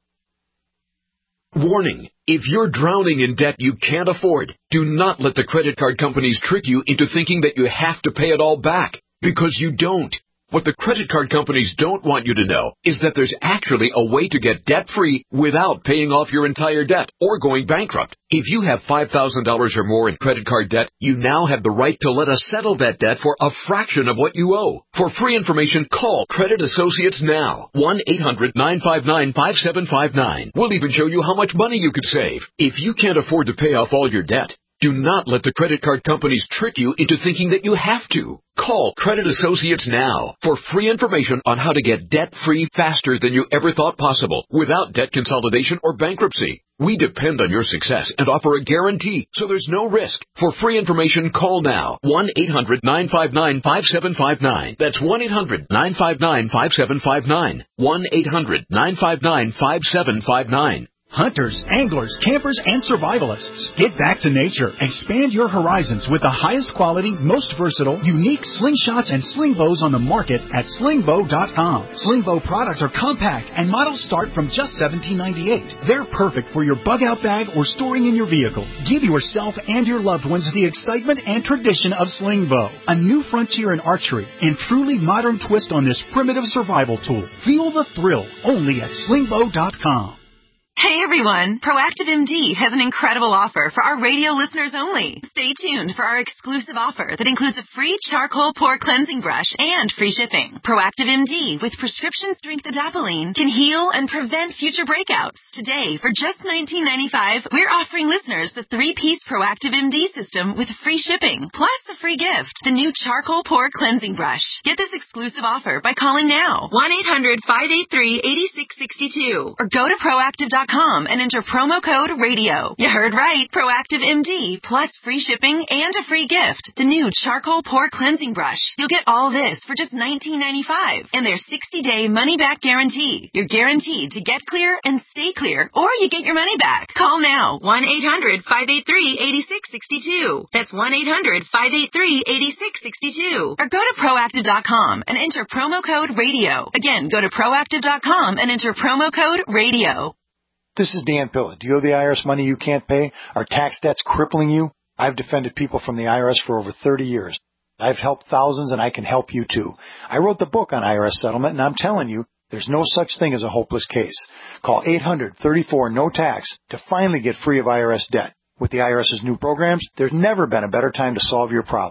Warning. If you're drowning in debt you can't afford, do not let the credit card companies trick you into thinking that you have to pay it all back, because you don't. What the credit card companies don't want you to know is that there's actually a way to get debt-free without paying off your entire debt or going bankrupt. If you have five thousand dollars or more in credit card debt, you now have the right to let us settle that debt for a fraction of what you owe. For free information, call Credit Associates now. one eight hundred, nine five nine, five seven five nine. We'll even show you how much money you could save. If you can't afford to pay off all your debt, do not let the credit card companies trick you into thinking that you have to. Call Credit Associates now for free information on how to get debt-free faster than you ever thought possible without debt consolidation or bankruptcy. We depend on your success and offer a guarantee, so there's no risk. For free information, call now. one eight hundred, nine five nine, five seven five nine. That's one eight hundred, nine five nine, five seven five nine. one eight hundred, nine five nine, five seven five nine. Hunters, anglers, campers, and survivalists. Get back to nature. Expand your horizons with the highest quality, most versatile, unique slingshots and sling bows on the market at sling bow dot com. Sling bow products are compact and models start from just seventeen ninety-eight. They're perfect for your bug out bag or storing in your vehicle. Give yourself and your loved ones the excitement and tradition of sling bow, a new frontier in archery and truly modern twist on this primitive survival tool. Feel the thrill only at sling bow dot com. Hey everyone, Proactive M D has an incredible offer for our radio listeners only. Stay tuned for our exclusive offer that includes a free charcoal pore cleansing brush and free shipping. Proactive M D with prescription strength adapalene can heal and prevent future breakouts. Today, for just nineteen ninety-five dollars, we're offering listeners the three-piece Proactive M D system with free shipping, plus a free gift, the new charcoal pore cleansing brush. Get this exclusive offer by calling now, one eight hundred, five eight three, eight six six two, or go to proactive dot com and enter promo code radio. You heard right. Proactive M D plus free shipping and a free gift. The new charcoal pore cleansing brush. You'll get all this for just nineteen ninety-five dollars and their sixty day money back guarantee. You're guaranteed to get clear and stay clear, or you get your money back. Call now. one eight hundred, five eight three, eight six six two. That's one eight hundred, five eight three, eight six six two. Or go to proactive dot com and enter promo code radio. Again, go to proactive dot com and enter promo code radio. This is Dan Pilla. Do you owe the I R S money you can't pay? Are tax debts crippling you? I've defended people from the I R S for over thirty years. I've helped thousands, and I can help you too. I wrote the book on I R S settlement, and I'm telling you, there's no such thing as a hopeless case. Call eight hundred, thirty-four, no tax to finally get free of I R S debt. With the IRS's new programs, there's never been a better time to solve your problem.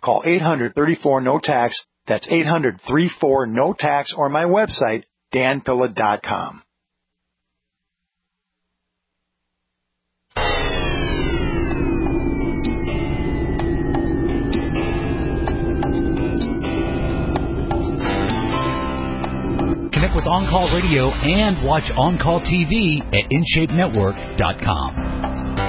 Call eight hundred, thirty-four, no tax. That's eight hundred, thirty-four, no tax, or my website, dan pilla dot com. Connect with On Call Radio and watch On Call T V at in shape network dot com.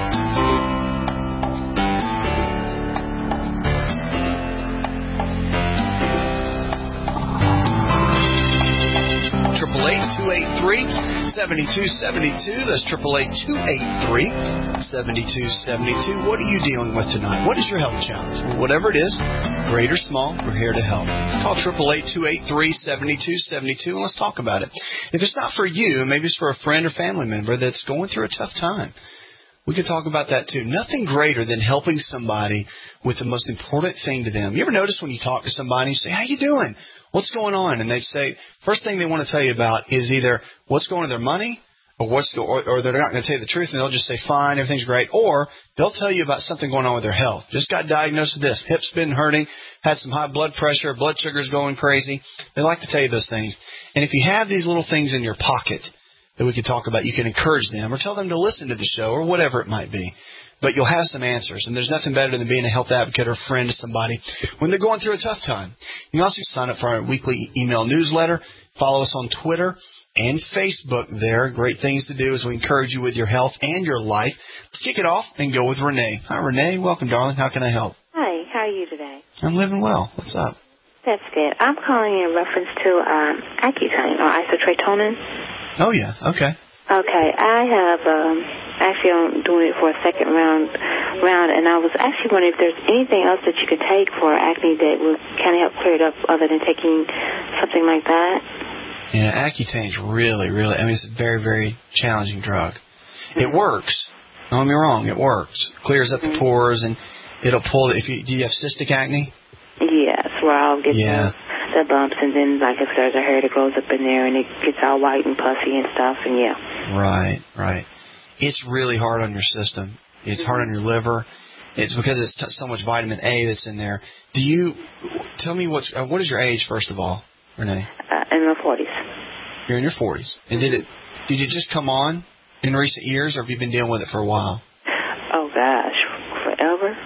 triple eight, two eight three, seven two seven two. That's triple eight, two eight three, seven two seven two. What are you dealing with tonight? What is your health challenge? Whatever it is, great or small, we're here to help. Let's call triple eight, two eight three, seven two seven two, and let's talk about it. If it's not for you, maybe it's for a friend or family member that's going through a tough time. We could talk about that too. Nothing greater than helping somebody with the most important thing to them. You ever notice when you talk to somebody and you say, how you doing? What's going on? And they say, first thing they want to tell you about is either what's going on with their money, or what's go, or, or they're not going to tell you the truth, and they'll just say, fine, everything's great. Or they'll tell you about something going on with their health. Just got diagnosed with this. Hip's been hurting, had some high blood pressure, blood sugar's going crazy. They like to tell you those things. And if you have these little things in your pocket that we could talk about, you can encourage them or tell them to listen to the show or whatever it might be. But you'll have some answers, and there's nothing better than being a health advocate or a friend to somebody when they're going through a tough time. You can also sign up for our weekly email newsletter. Follow us on Twitter and Facebook there. Great things to do as we encourage you with your health and your life. Let's kick it off and go with Renee. Hi, Renee. Welcome, darling. How can I help? Hi. How are you today? I'm living well. What's up? That's good. I'm calling in reference to um, Accutane or isotretinoin. Oh, yeah. Okay. Okay, I have, um, actually I'm doing it for a second round, round, and I was actually wondering if there's anything else that you could take for acne that would kind of help clear it up other than taking something like that. Yeah, Accutane's really, really, I mean, it's a very, very challenging drug. Mm-hmm. It works. Don't get me wrong, it works. Clears up mm-hmm. the pores, and it'll pull, if you, do you have cystic acne? Yes, where I'll get yeah. the... the bumps, and then like if there's a hair that goes up in there and it gets all white and puffy and stuff, and yeah. Right, right. It's really hard on your system. It's mm-hmm. hard on your liver. It's because it's t- so much vitamin A that's in there. Do you, tell me what's, uh, what is your age, first of all, Renee? Uh, in my forties. You're in your forties. And did it, did it just come on in recent years, or have you been dealing with it for a while? Oh gosh, forever.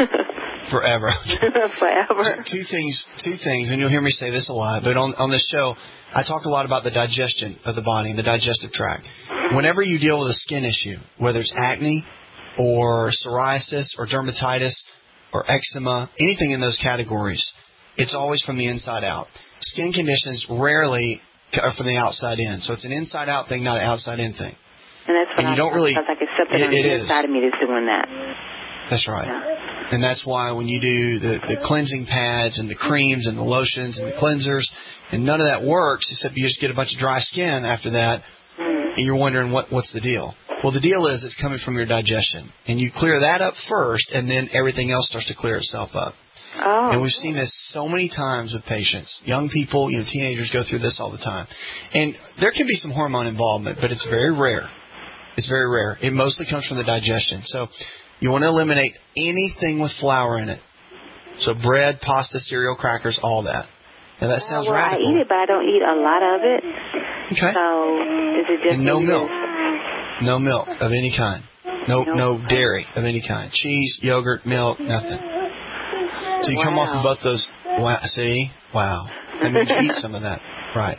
Forever. Forever. Two things, two things, and you'll hear me say this a lot, but on, on this show, I talk a lot about the digestion of the body, the digestive tract. Whenever you deal with a skin issue, whether it's acne or psoriasis or dermatitis or eczema, anything in those categories, it's always from the inside out. Skin conditions rarely are from the outside in, so it's an inside-out thing, not an outside-in thing. And that's what and I you don't really. Like it's something it, on the it inside is. of me that's doing that. That's right. Yeah. And that's why when you do the, the cleansing pads and the creams and the lotions and the cleansers, and none of that works except you just get a bunch of dry skin after that, mm. and you're wondering what what's the deal. Well, the deal is it's coming from your digestion. And you clear that up first, and then everything else starts to clear itself up. Oh. And we've seen this so many times with patients. Young people, you know, teenagers go through this all the time. And there can be some hormone involvement, but it's very rare. It's very rare. It mostly comes from the digestion. So you want to eliminate anything with flour in it. So bread, pasta, cereal, crackers, all that. Now that sounds well, radical. I eat it, but I don't eat a lot of it. Okay. So is it just and no milk. This? No milk of any kind. No, no, no dairy of any kind. Cheese, yogurt, milk, nothing. So you wow. come off of both those. Wow, see? Wow. That means you eat some of that. Right.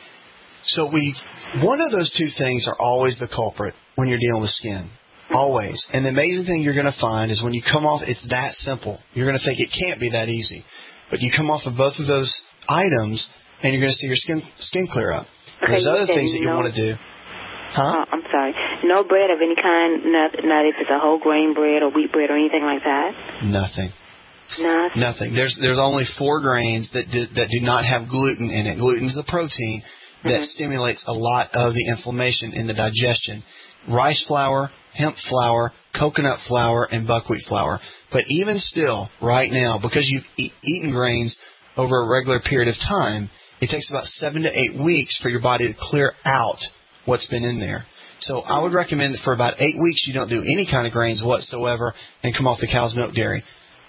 So we, one of those two things are always the culprit when you're dealing with skin. Always. And the amazing thing you're going to find is when you come off, it's that simple. You're going to think it can't be that easy. But you come off of both of those items, and you're going to see your skin skin clear up. Okay, There's other things that you no, want to do. Huh? Uh, I'm sorry. No bread of any kind, not, not if it's a whole grain bread or wheat bread or anything like that? Nothing. Nothing. Nothing. There's there's only four grains that do, that do not have gluten in it. Gluten's the protein that mm-hmm. stimulates a lot of the inflammation in the digestion. Rice flour, hemp flour, coconut flour, and buckwheat flour. But even still, right now, because you've e- eaten grains over a regular period of time, it takes about seven to eight weeks for your body to clear out what's been in there. So I would recommend that for about eight weeks you don't do any kind of grains whatsoever and come off the cow's milk dairy.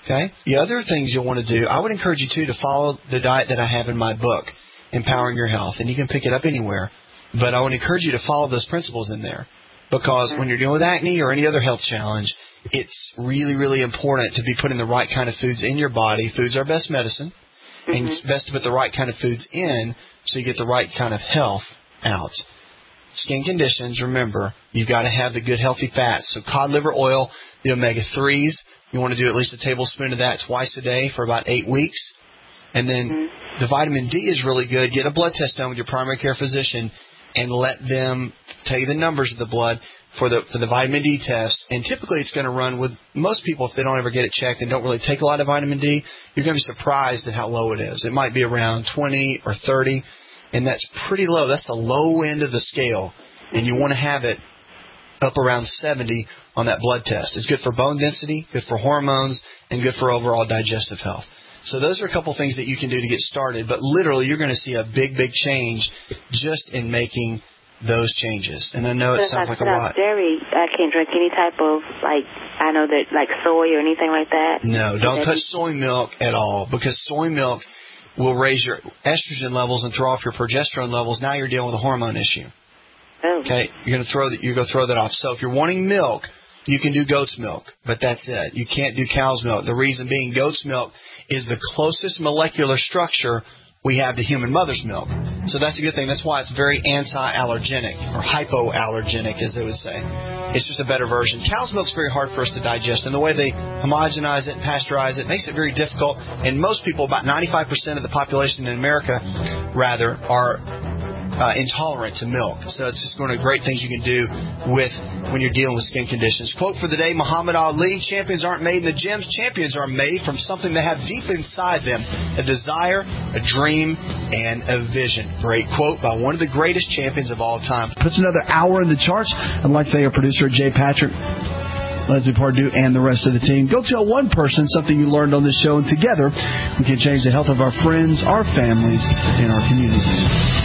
Okay? The other things you'll want to do, I would encourage you, too, to follow the diet that I have in my book, Empowering Your Health. And you can pick it up anywhere. But I would encourage you to follow those principles in there. Because when you're dealing with acne or any other health challenge, it's really, really important to be putting the right kind of foods in your body. Foods are best medicine. Mm-hmm. And it's best to put the right kind of foods in so you get the right kind of health out. Skin conditions, remember, you've got to have the good, healthy fats. So cod liver oil, the omega threes, you want to do at least a tablespoon of that twice a day for about eight weeks. And then mm-hmm. the vitamin D is really good. Get a blood test done with your primary care physician and let them tell you the numbers of the blood for the for the vitamin D test. And typically it's going to run with most people, if they don't ever get it checked and don't really take a lot of vitamin D, you're going to be surprised at how low it is. It might be around twenty or thirty, and that's pretty low. That's the low end of the scale, and you want to have it up around seventy on that blood test. It's good for bone density, good for hormones, and good for overall digestive health. So those are a couple things that you can do to get started, but literally you're going to see a big, big change just in making those changes. And I know it sounds like a lot. Dairy, I can't drink any type of, like, I know that, like soy or anything like that. No, don't touch soy milk at all, because soy milk will raise your estrogen levels and throw off your progesterone levels. Now you're dealing with a hormone issue. Oh. Okay, you're going to throw that. You're going to throw that off. So if you're wanting milk, you can do goat's milk, but that's it. You can't do cow's milk. The reason being, goat's milk is the closest molecular structure we have to human mother's milk. So that's a good thing. That's why it's very anti-allergenic, or hypoallergenic, as they would say. It's just a better version. Cow's milk's very hard for us to digest, and the way they homogenize it and pasteurize it makes it very difficult. And most people, about ninety-five percent of the population in America, rather, are Uh, intolerant to milk. So it's just one of the great things you can do with when you're dealing with skin conditions. Quote for the day, Muhammad Ali, champions aren't made in the gyms. Champions are made from something they have deep inside them, a desire, a dream, and a vision. Great quote by one of the greatest champions of all time. Puts another hour in the charts. I'd like to thank our producer, Jay Patrick, Leslie Pardue, and the rest of the team. Go tell one person something you learned on this show, and together we can change the health of our friends, our families, and our communities.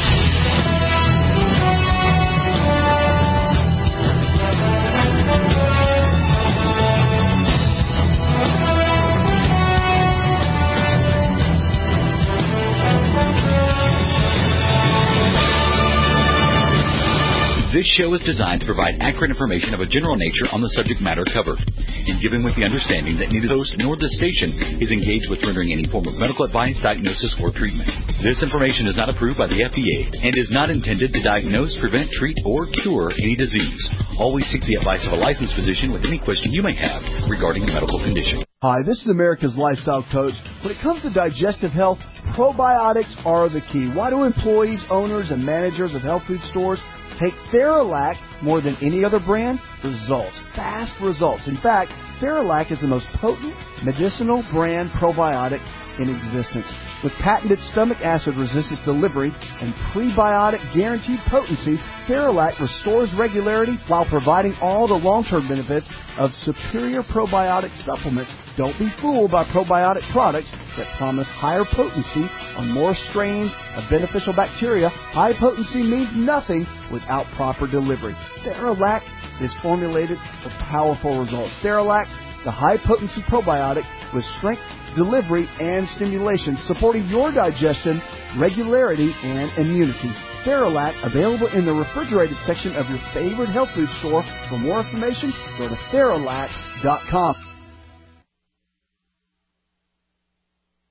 This show is designed to provide accurate information of a general nature on the subject matter covered, and given with the understanding that neither the host nor the station is engaged with rendering any form of medical advice, diagnosis, or treatment. This information is not approved by the F D A and is not intended to diagnose, prevent, treat, or cure any disease. Always seek the advice of a licensed physician with any question you may have regarding a medical condition. Hi, this is America's Lifestyle Coach. When it comes to digestive health, probiotics are the key. Why do employees, owners, and managers of health food stores take Theralac more than any other brand? Results. Fast results. In fact, Theralac is the most potent medicinal brand probiotic in existence. With patented stomach acid resistance delivery and prebiotic guaranteed potency, Theralac restores regularity while providing all the long-term benefits of superior probiotic supplements. Don't be fooled by probiotic products that promise higher potency on more strains of beneficial bacteria. High potency means nothing without proper delivery. Theralac is formulated for powerful results. Theralac, the high-potency probiotic with strength, delivery, and stimulation, supporting your digestion, regularity, and immunity. Theralac, available in the refrigerated section of your favorite health food store. For more information, go to Theralac dot com.